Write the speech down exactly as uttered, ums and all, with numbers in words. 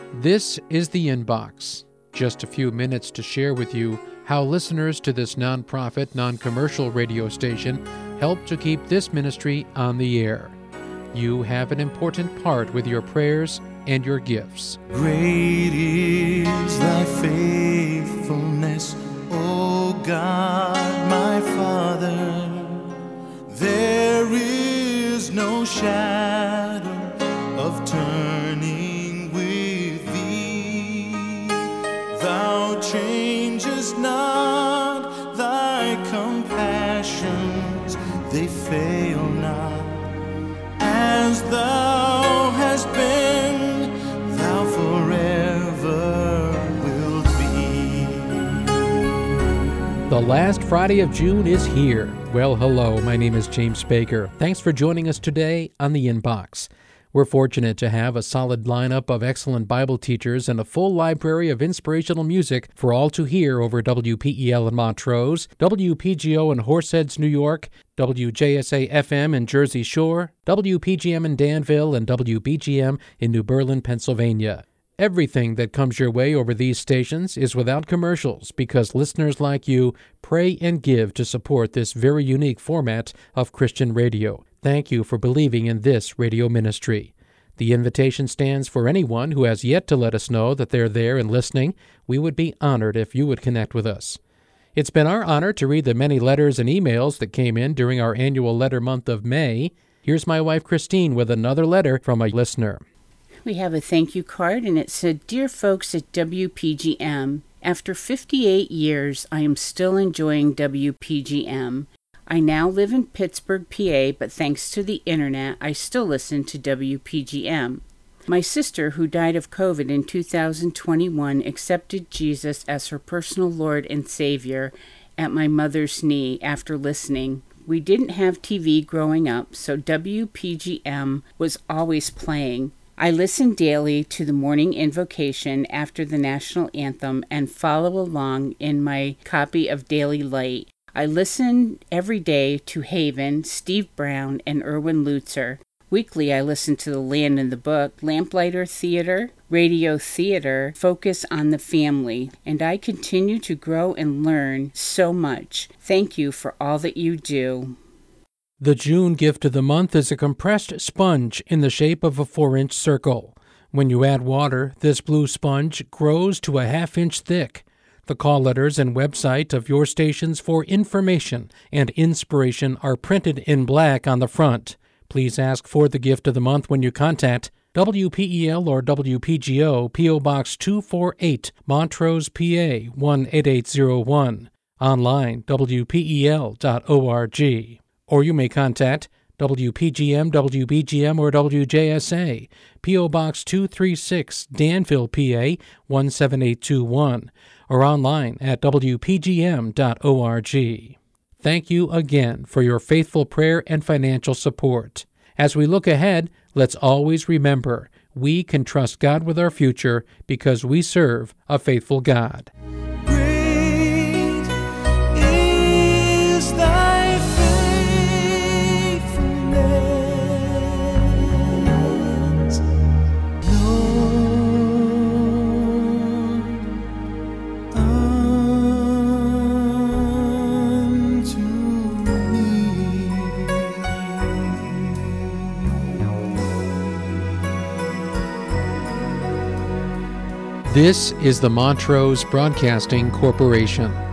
This is The Inbox. Just a few minutes to share with you how listeners to this nonprofit, non-commercial radio station help to keep this ministry on the air. You have an important part with your prayers and your gifts. Great is thy faithfulness, O God, my Father. There is no shadow of turning with thee. Thou changest not, thy compassions, they fail not. As thou hast been, thou forever wilt be. The last Friday of June is here. Well, hello, my name is James Baker. Thanks for joining us today on The Inbox. We're fortunate to have a solid lineup of excellent Bible teachers and a full library of inspirational music for all to hear over W P E L in Montrose, W P G O in Horseheads, New York, W J S A F M in Jersey Shore, W P G M in Danville, and W B G M in New Berlin, Pennsylvania. Everything that comes your way over these stations is without commercials because listeners like you pray and give to support this very unique format of Christian radio. Thank you for believing in this radio ministry. The invitation stands for anyone who has yet to let us know that they're there and listening. We would be honored if you would connect with us. It's been our honor to read the many letters and emails that came in during our annual letter month of May. Here's my wife Christine with another letter from a listener. We have a thank you card, and it said, "Dear folks at W P G M, after fifty-eight years, I am still enjoying W P G M. I now live in Pittsburgh, P A, but thanks to the internet, I still listen to W P G M. My sister, who died of COVID in two thousand twenty-one, accepted Jesus as her personal Lord and Savior at my mother's knee after listening. We didn't have T V growing up, so W P G M was always playing. I listen daily to the morning invocation after the national anthem and follow along in my copy of Daily Light. I listen every day to Haven, Steve Brown, and Erwin Lutzer. Weekly, I listen to The Land in the Book, Lamplighter Theater, Radio Theater, Focus on the Family, and I continue to grow and learn so much. Thank you for all that you do." The June gift of the month is a compressed sponge in the shape of a four-inch circle. When you add water, this blue sponge grows to a half-inch thick. The call letters and website of your stations for information and inspiration are printed in black on the front. Please ask for the gift of the month when you contact W P E L or W P G O, P O Box two forty-eight, Montrose, P A one eight eight zero one. Online, W P E L dot org. Or you may contact W P G M, W B G M, or W J S A, P O Box two thirty-six, Danville, P A one seven eight two one, or online at W P G M dot org. Thank you again for your faithful prayer and financial support. As we look ahead, let's always remember we can trust God with our future because we serve a faithful God. Great is thy faithfulness, Lord, unto me. This is the Montrose Broadcasting Corporation.